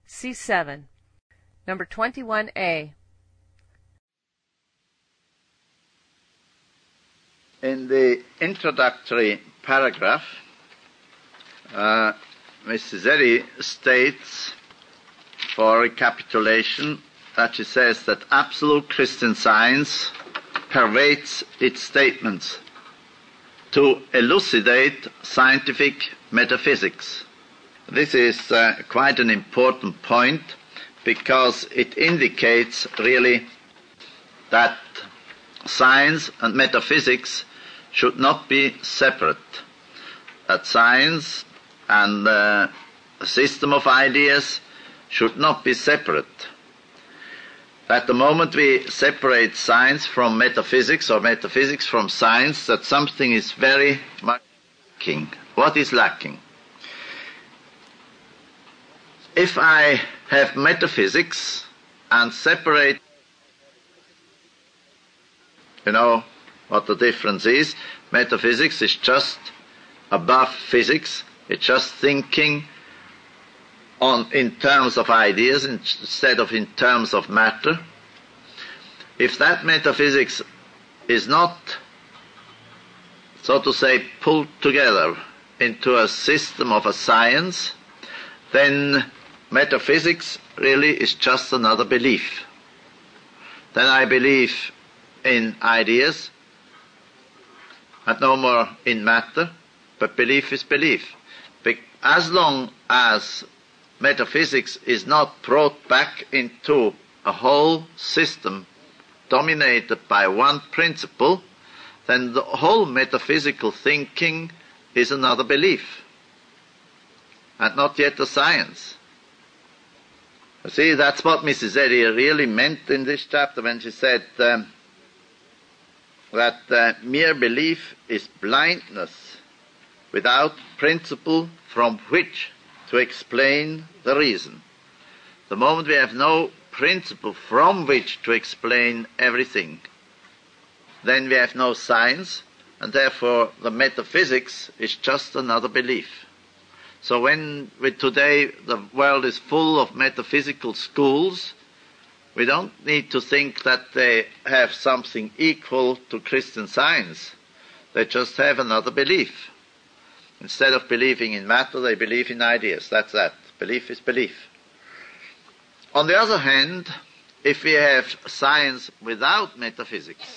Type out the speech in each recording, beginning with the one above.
C7. Number 21A. In the introductory paragraph, Mrs. Eddy states, for recapitulation, that she says that absolute Christian Science pervades its statements to elucidate scientific metaphysics. This is quite an important point because it indicates really that science and metaphysics should not be separate, that science and a system of ideas should not be separate. At the moment we separate science from metaphysics or metaphysics from science, that something is very much lacking. What is lacking? If I have metaphysics and separate, you know what the difference is. Metaphysics is just above physics. It's just thinking in terms of ideas instead of in terms of matter. If that metaphysics is not, so to say, pulled together into a system of a science, then metaphysics really is just another belief. Then I believe in ideas and no more in matter, but belief is belief. As long as metaphysics is not brought back into a whole system dominated by one principle, then the whole metaphysical thinking is another belief and not yet a science. You see, that's what Mrs. Eddy really meant in this chapter when she said that mere belief is blindness without principle from which to explain the reason. The moment we have no principle from which to explain everything, then we have no science, and therefore the metaphysics is just another belief. So when today the world is full of metaphysical schools, we don't need to think that they have something equal to Christian Science. They just have another belief. Instead of believing in matter, they believe in ideas. That's that. Belief is belief. On the other hand, if we have science without metaphysics,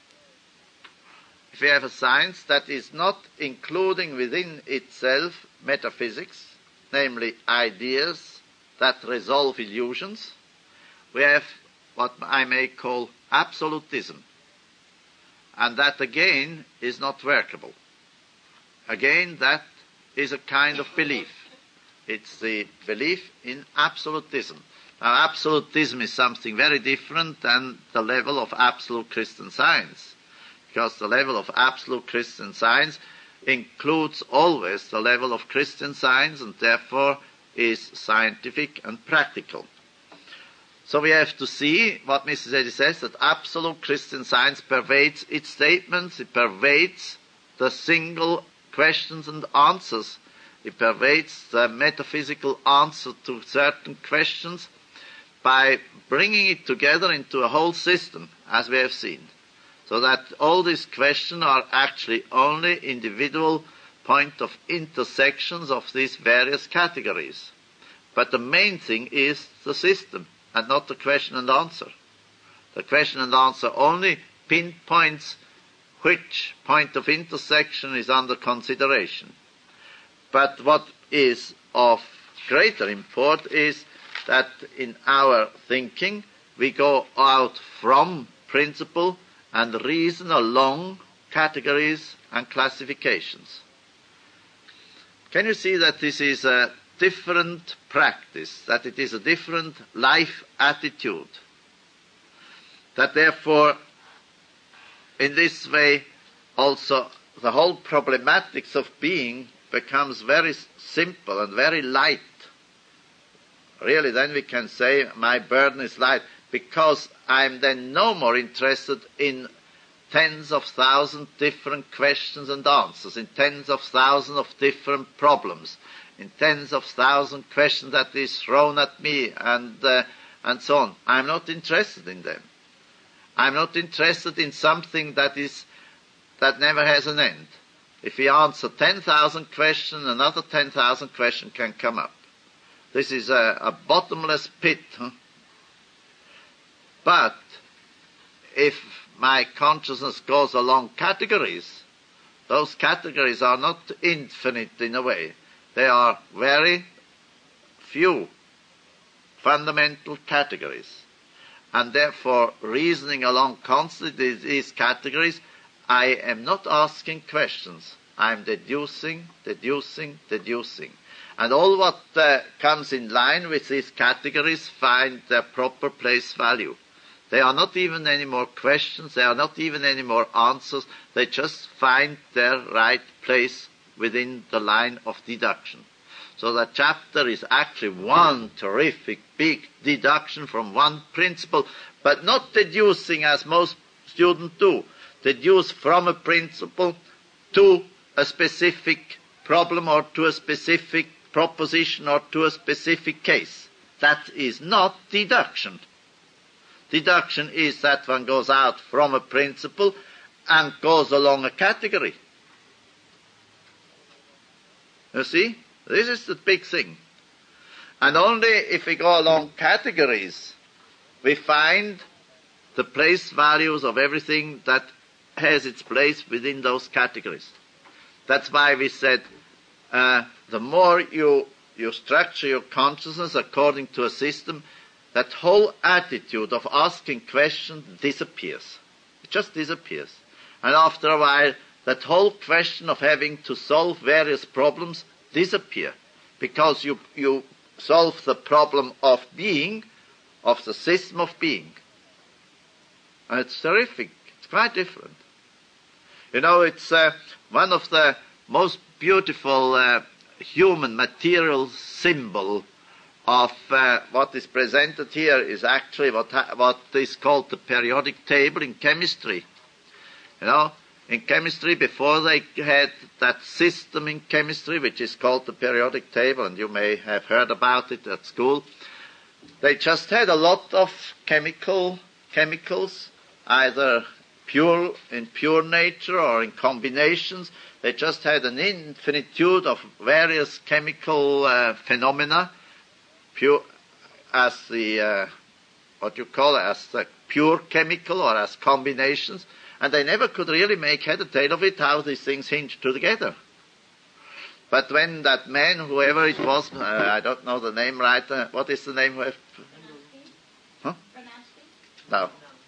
if we have a science that is not including within itself metaphysics, namely ideas that resolve illusions, we have what I may call absolutism. And that again is not workable. Again, that is a kind of belief. It's the belief in absolutism. Now, absolutism is something very different than the level of absolute Christian Science, because the level of absolute Christian Science includes always the level of Christian Science and therefore is scientific and practical. So we have to see what Mrs. Eddy says, that absolute Christian Science pervades its statements, it pervades the single questions and answers, it pervades the metaphysical answer to certain questions by bringing it together into a whole system, as we have seen. So that all these questions are actually only individual point of intersections of these various categories. But the main thing is the system, and not the question and answer. The question and answer only pinpoints which point of intersection is under consideration. But what is of greater import is that in our thinking we go out from principle and reason along categories and classifications. Can you see that this is a different practice, that it is a different life attitude, that therefore in this way also the whole problematics of being becomes very simple and very light. Really, then we can say my burden is light, because I'm then no more interested in tens of thousands different questions and answers, in tens of thousands of different problems, in tens of thousands questions that is thrown at me and so on. I'm not interested in them. I'm not interested in something that never has an end. If we answer 10,000 questions, another 10,000 questions can come up. This is a bottomless pit. Huh? But if my consciousness goes along categories, those categories are not infinite in a way. They are very few fundamental categories. And therefore, reasoning along constantly these categories, I am not asking questions. I am deducing. And all what comes in line with these categories find their proper place value. They are not even any more questions. They are not even any more answers. They just find their right place within the line of deduction. So that chapter is actually one terrific big deduction from one principle, but not deducing as most students do. Deduce from a principle to a specific problem or to a specific proposition or to a specific case. That is not deduction. Deduction is that one goes out from a principle and goes along a category. You see? This is the big thing. And only if we go along categories, we find the place values of everything that has its place within those categories. That's why we said the more you structure your consciousness according to a system, that whole attitude of asking questions disappears. It just disappears. And after a while, that whole question of having to solve various problems disappear, because you solve the problem of being, of the system of being. And it's terrific. It's quite different. You know, it's one of the most beautiful human material symbol of what is presented here is actually what is called the periodic table in chemistry. You know, in chemistry, before they had that system in chemistry, which is called the periodic table, and you may have heard about it at school, they just had a lot of chemicals, either in pure nature or in combinations. They just had an infinitude of various chemical phenomena, pure as the as the pure chemical or as combinations, and they never could really make head or tail of it how these things hinge together. But when that man, whoever it was, I don't know the name right, what is the name? Huh? No.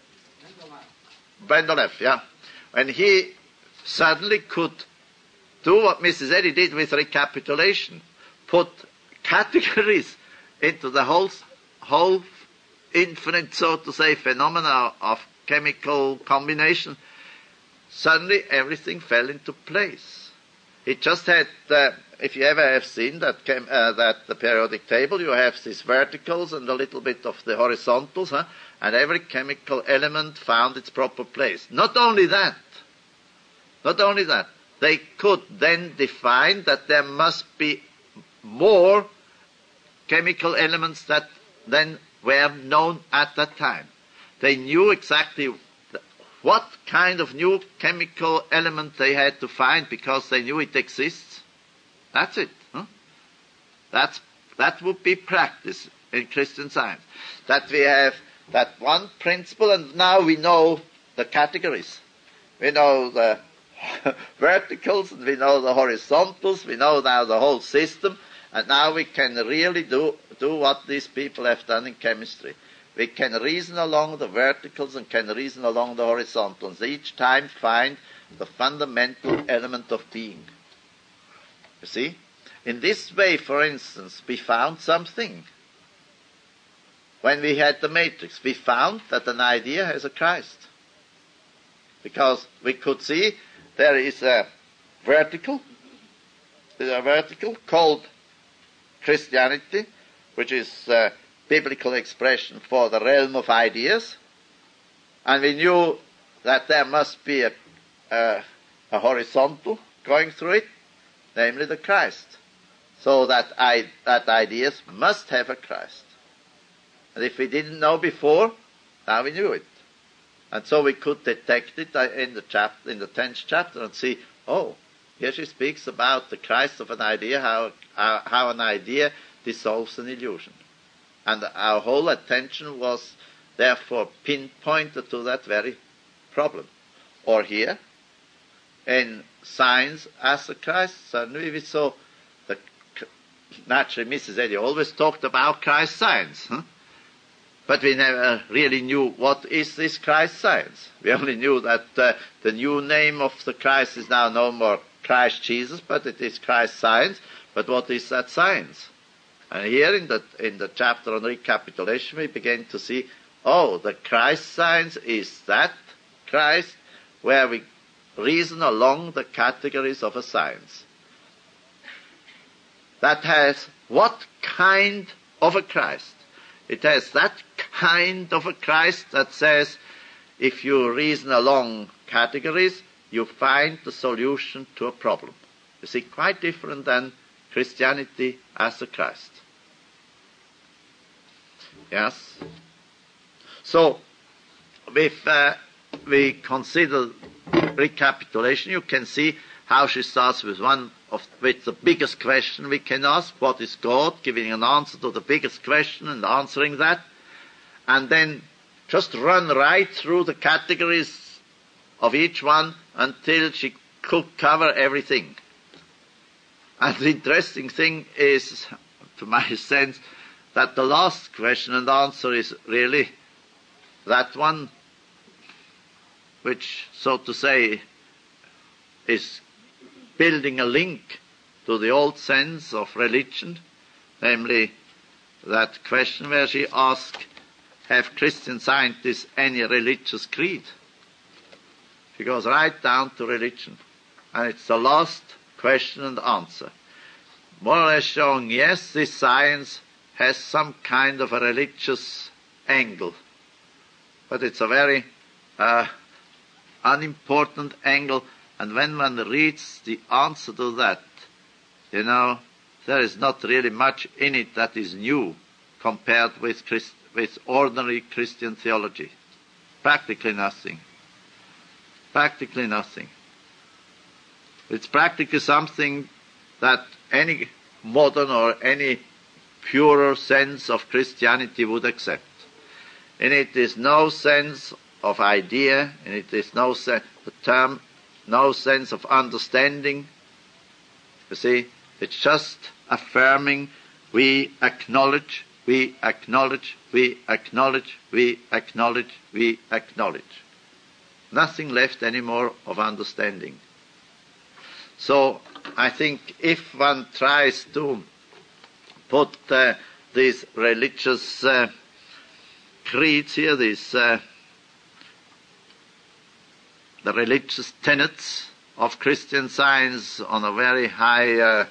Mendeleev, yeah. When he suddenly could do what Mrs. Eddy did with recapitulation, put categories into the whole infinite, so to say, phenomena of chemical combination, suddenly everything fell into place. It just had, if you ever have seen that the periodic table, you have these verticals and a little bit of the horizontals, and every chemical element found its proper place. Not only that, they could then define that there must be more chemical elements that then were known at that time. They knew exactly what kind of new chemical element they had to find because they knew it exists. That's it. Huh? That would be practice in Christian Science. That we have that one principle, and now we know the categories. We know the verticals, and we know the horizontals, we know now the whole system, and now we can really do what these people have done in chemistry. We can reason along the verticals and can reason along the horizontals. Each time find the fundamental element of being. You see? In this way, for instance, we found something. When we had the matrix, we found that an idea has a Christ. Because we could see there is a vertical. There's a vertical called Christianity, which is biblical expression for the realm of ideas, and we knew that there must be a horizontal going through it, namely the Christ. So that ideas must have a Christ. And if we didn't know before, now we knew it. And so we could detect it in the 10th chapter and see, oh, here she speaks about the Christ of an idea, how an idea dissolves an illusion. And our whole attention was therefore pinpointed to that very problem. Or here, in science as a Christ, certainly we saw that naturally Mrs. Eddy always talked about Christ science. But we never really knew what is this Christ science. We only knew that the new name of the Christ is now no more Christ Jesus, but it is Christ science. But what is that science? And here in the chapter on recapitulation, we begin to see, oh, the Christ science is that Christ where we reason along the categories of a science. That has what kind of a Christ? It has that kind of a Christ that says, if you reason along categories, you find the solution to a problem. You see, quite different than Christianity as a Christ. Yes? So, if we consider recapitulation, you can see how she starts with with the biggest question we can ask, what is God, giving an answer to the biggest question and answering that, and then just run right through the categories of each one until she could cover everything. And the interesting thing is, to my sense, that the last question and answer is really that one which, so to say, is building a link to the old sense of religion, namely that question where she asked, have Christian scientists any religious creed? She goes right down to religion. And it's the last question and answer. More or less showing, yes, this science has some kind of a religious angle. But it's a very unimportant angle. And when one reads the answer to that, there is not really much in it that is new compared with ordinary Christian theology. Practically nothing. Practically nothing. It's practically something that any modern or any purer sense of Christianity would accept. In it is no sense of idea, in it is no sense of understanding. You see, it's just affirming, we acknowledge, we acknowledge, we acknowledge, we acknowledge, we acknowledge. Nothing left anymore of understanding. So I think if one tries to put these religious creeds here, the religious tenets of Christian science on a very high,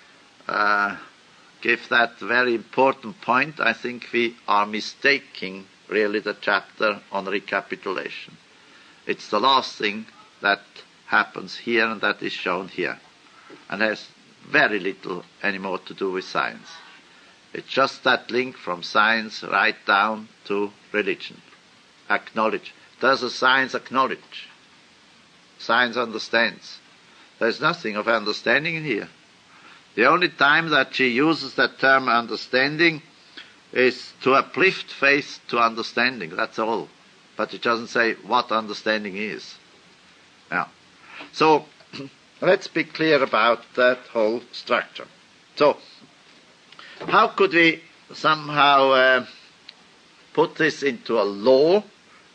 give that very important point, I think we are mistaking really the chapter on recapitulation. It's the last thing that happens here and that is shown here, and has very little anymore to do with science. It's just that link from science right down to religion. Acknowledge. Does a science acknowledge? Science understands. There's nothing of understanding in here. The only time that she uses that term understanding is to uplift faith to understanding. That's all. But it doesn't say what understanding is. Now, so let's be clear about that whole structure. So, how could we somehow put this into a law?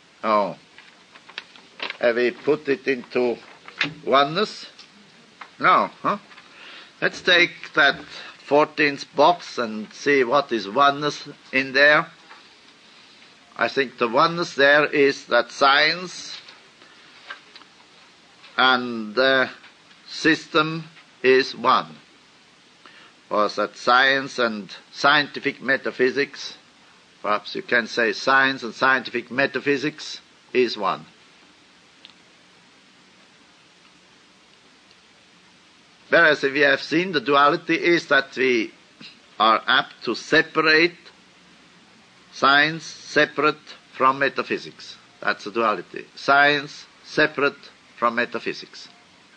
Have we put it into oneness? No, huh? Let's take that 14th box and see what is oneness in there. I think the oneness there is that science and the system is one. Or that science and scientific metaphysics, perhaps you can say science and scientific metaphysics is one. Whereas we have seen the duality is that we are apt to separate science separate from metaphysics. That's the duality. Science separate from metaphysics.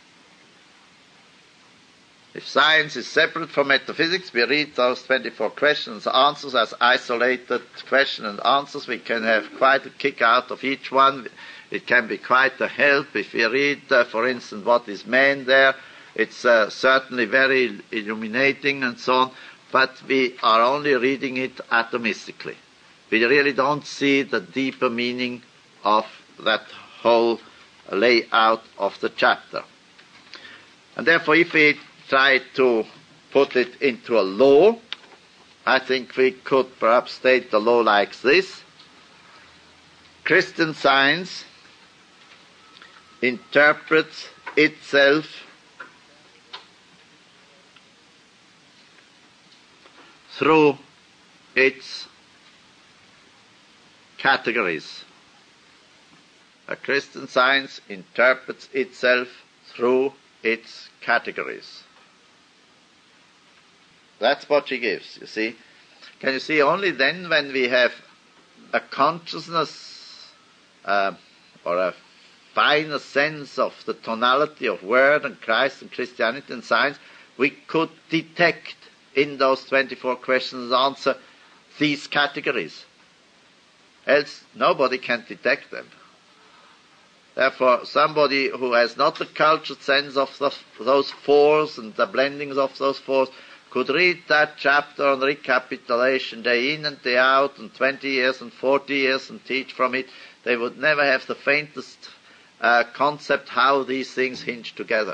If science is separate from metaphysics, we read those 24 questions and answers as isolated questions and answers. We can have quite a kick out of each one. It can be quite a help if we read, for instance, what is man there. It's certainly very illuminating and so on, but we are only reading it atomistically. We really don't see the deeper meaning of that whole layout of the chapter. And therefore, if we try to put it into a law, I think we could perhaps state the law like this. Christian Science interprets itself through its categories. A Christian Science interprets itself through its categories. That's what she gives, you see. Can you see? Only then when we have a consciousness or a finer sense of the tonality of Word and Christ and Christianity and science, we could detect in those 24 questions and answer these categories. Else nobody can detect them. Therefore, somebody who has not the cultured sense of those fours and the blendings of those fours could read that chapter on recapitulation day in and day out and 20 years and 40 years and teach from it. They would never have the faintest concept how these things hinge together.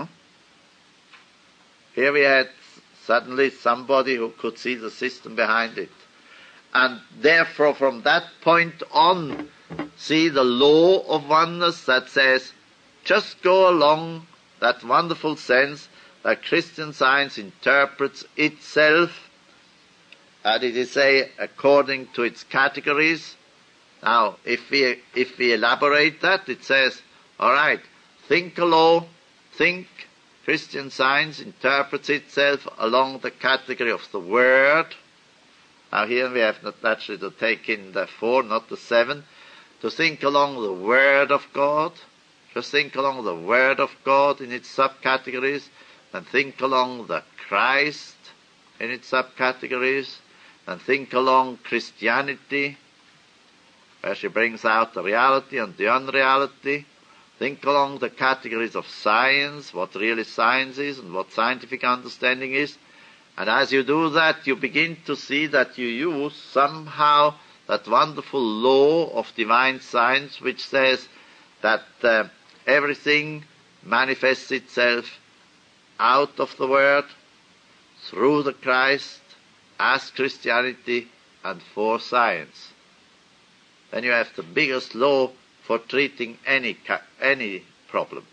Here we had suddenly somebody who could see the system behind it. And therefore, from that point on, see the law of oneness that says, just go along that wonderful sense that Christian Science interprets itself, and it is say according to its categories. Now, if we elaborate that, it says, all right, think a law, think Christian Science interprets itself along the category of the Word. Now here we have not actually to take in the 4, not the 7, to think along the Word of God, just think along the Word of God in its subcategories, and think along the Christ in its subcategories, and think along Christianity, where she brings out the reality and the unreality. Think along the categories of science, what really science is and what scientific understanding is. And as you do that, you begin to see that you use somehow that wonderful law of divine science which says that everything manifests itself out of the Word, through the Christ, as Christianity, and for science. Then you have the biggest law for treating any problem.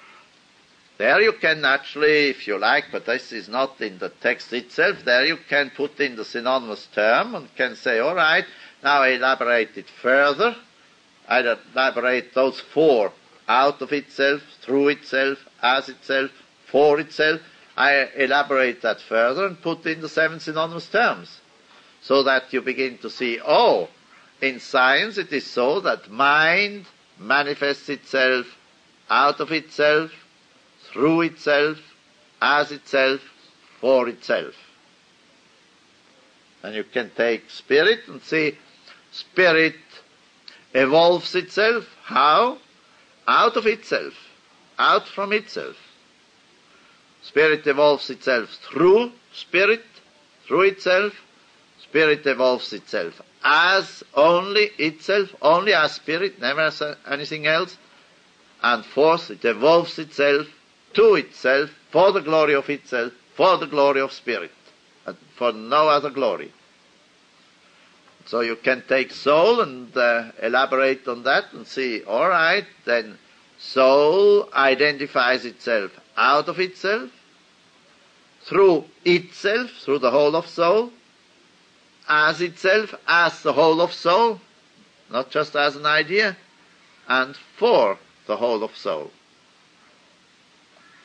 There you can actually, if you like, but this is not in the text itself, there you can put in the synonymous term and can say, all right, now I elaborate it further. I elaborate those 4 out of itself, through itself, as itself, for itself. I elaborate that further and put in the 7 synonymous terms, so that you begin to see, oh, in science it is so that mind manifests itself out of itself, through itself, as itself, for itself. And you can take spirit and see spirit evolves itself. How? Out of itself, out from itself. Spirit evolves itself through spirit, through itself. Spirit evolves itself as only itself, only as spirit, never as anything else. And fourth, it evolves itself to itself, for the glory of itself, for the glory of spirit, and for no other glory. So you can take soul and elaborate on that and see, all right, then soul identifies itself out of itself, through the whole of soul, as itself, as the whole of soul, not just as an idea, and for the whole of soul.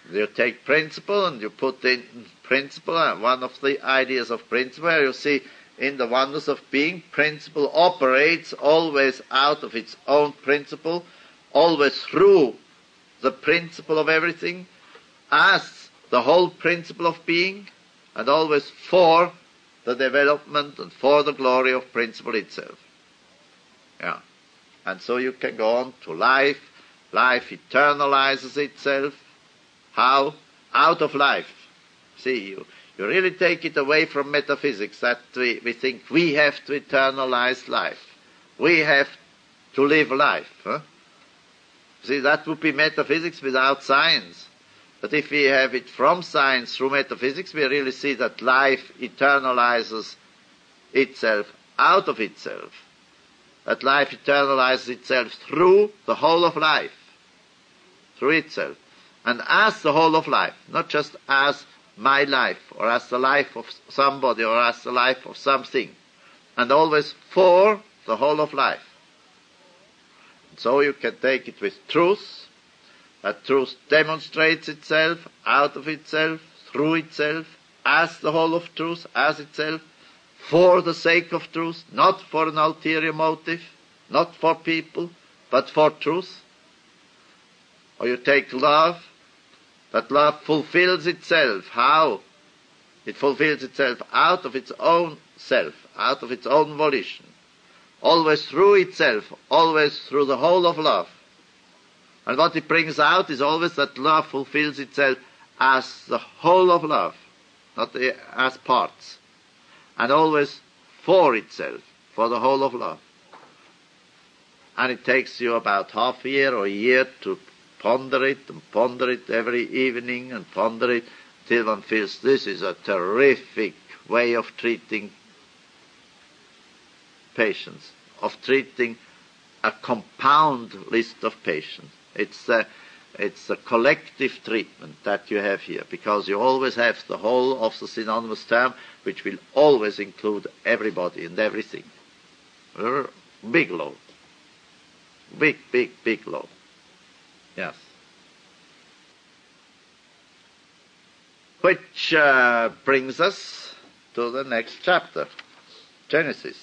You take principle and you put in principle, and one of the ideas of principle, where you see in the oneness of being, principle operates always out of its own principle, always through the principle of everything, as the whole principle of being, and always for the development and for the glory of principle itself. Yeah. And so you can go on to life. Life eternalizes itself. How? Out of life. See, you really take it away from metaphysics that we think we have to eternalize life. We have to live life. Huh? See, that would be metaphysics without science. But if we have it from science through metaphysics, we really see that life eternalizes itself out of itself. That life eternalizes itself through the whole of life. Through itself. And as the whole of life, not just as my life, or as the life of somebody, or as the life of something. And always for the whole of life. So you can take it with truth. That truth demonstrates itself, out of itself, through itself, as the whole of truth, as itself, for the sake of truth, not for an ulterior motive, not for people, but for truth. Or you take love, that love fulfills itself. How? It fulfills itself out of its own self, out of its own volition. Always through itself, always through the whole of love. And what it brings out is always that love fulfills itself as the whole of love, not as parts. And always for itself, for the whole of love. And it takes you about half a year or a year to ponder it every evening and ponder it till one feels this is a terrific way of treating patients, of treating a compound list of patients. It's a collective treatment that you have here, because you always have the whole of the synonymous term, which will always include everybody and everything. Big load. Big load. Yes. Which brings us to the next chapter, Genesis.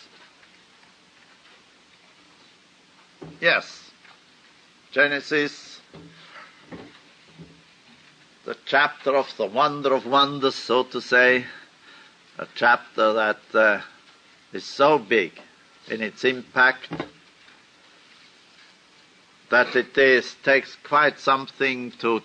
Yes, Genesis, the chapter of the wonder of wonders, so to say, a chapter that is so big in its impact that it takes quite something to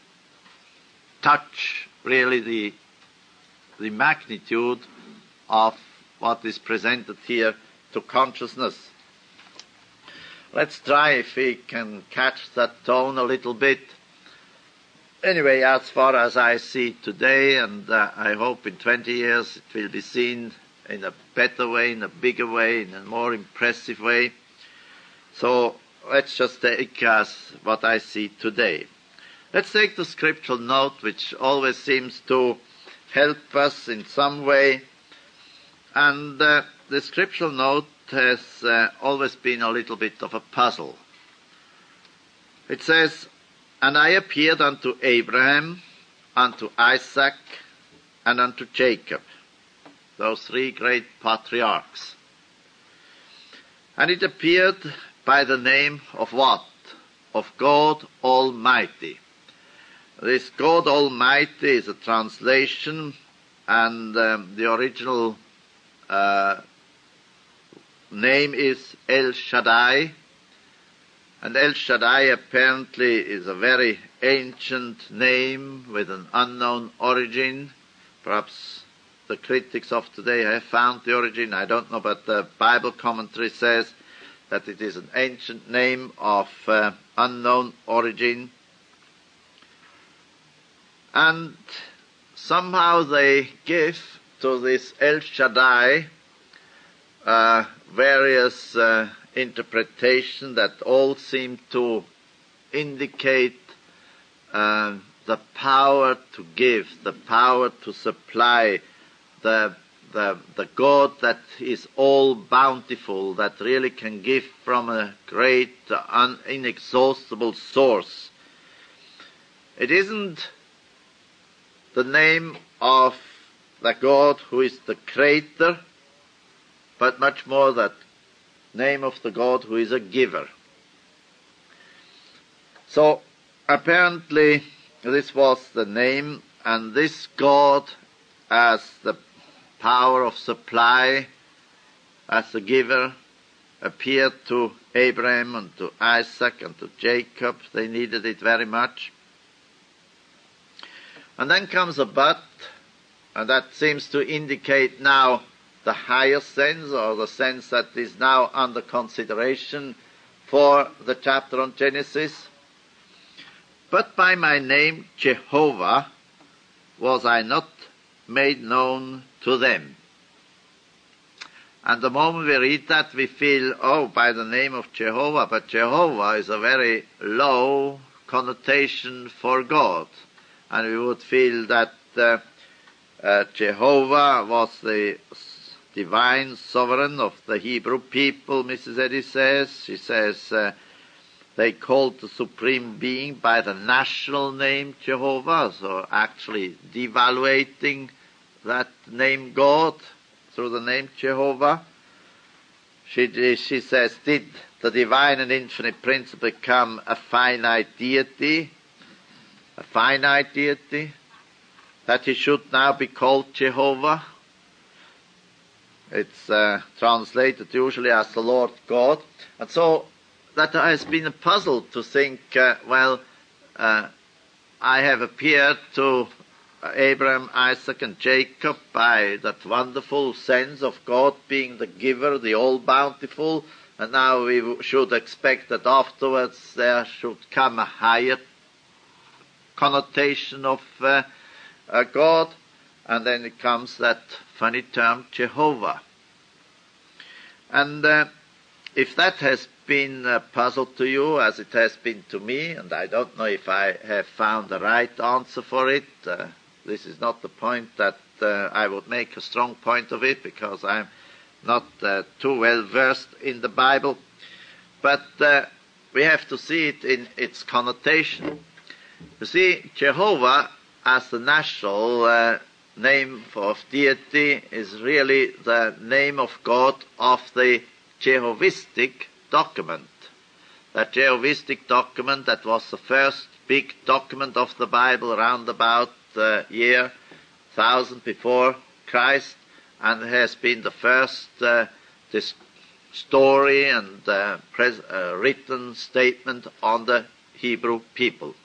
touch really the magnitude of what is presented here to consciousness. Let's try if we can catch that tone a little bit. Anyway, as far as I see today, and I hope in 20 years it will be seen in a better way, in a bigger way, in a more impressive way. So let's just take as what I see today. Let's take the scriptural note, which always seems to help us in some way. And the scriptural note has always been a little bit of a puzzle. It says, "And I appeared unto Abraham, unto Isaac, and unto Jacob," those three great patriarchs. And it appeared by the name of what? Of God Almighty. This God Almighty is a translation, and the original name is El Shaddai. And El Shaddai apparently is a very ancient name with an unknown origin. Perhaps the critics of today have found the origin, I don't know, but the Bible commentary says that it is an ancient name of unknown origin. And somehow they give to this El Shaddai various interpretations that all seem to indicate the power to give, the power to supply, the God that is all bountiful, that really can give from a great, inexhaustible source. It isn't the name of the God who is the creator, but much more that name of the God who is a giver. So apparently this was the name, and this God as the power of supply, as the giver, appeared to Abraham and to Isaac and to Jacob. They needed it very much. And then comes a but, and that seems to indicate now the higher sense, or the sense that is now under consideration for the chapter on Genesis. But by my name Jehovah was I not made known to them. And the moment we read that, we feel, oh, by the name of Jehovah, but Jehovah is a very low connotation for God. And we would feel that Jehovah was the divine sovereign of the Hebrew people, Mrs. Eddy says. She says they called the supreme being by the national name Jehovah, so actually devaluating that name God through the name Jehovah. She says, did the divine and infinite principle become a finite deity? A finite deity? That he should now be called Jehovah? It's translated usually as the Lord God. And so that has been a puzzle to think, I have appeared to Abraham, Isaac, and Jacob by that wonderful sense of God being the giver, the all-bountiful, and now we should expect that afterwards there should come a higher connotation of God, and then it comes that funny term Jehovah. And if that has been a puzzle to you, as it has been to me, and I don't know if I have found the right answer for it, this is not the point that I would make a strong point of it, because I'm not too well versed in the Bible. But we have to see it in its connotation. You see, Jehovah as the national name of deity is really the name of God of the Jehovistic document. That Jehovistic document that was the first big document of the Bible around about the year 1000 before Christ, and has been the first this story and written statement on the Hebrew people.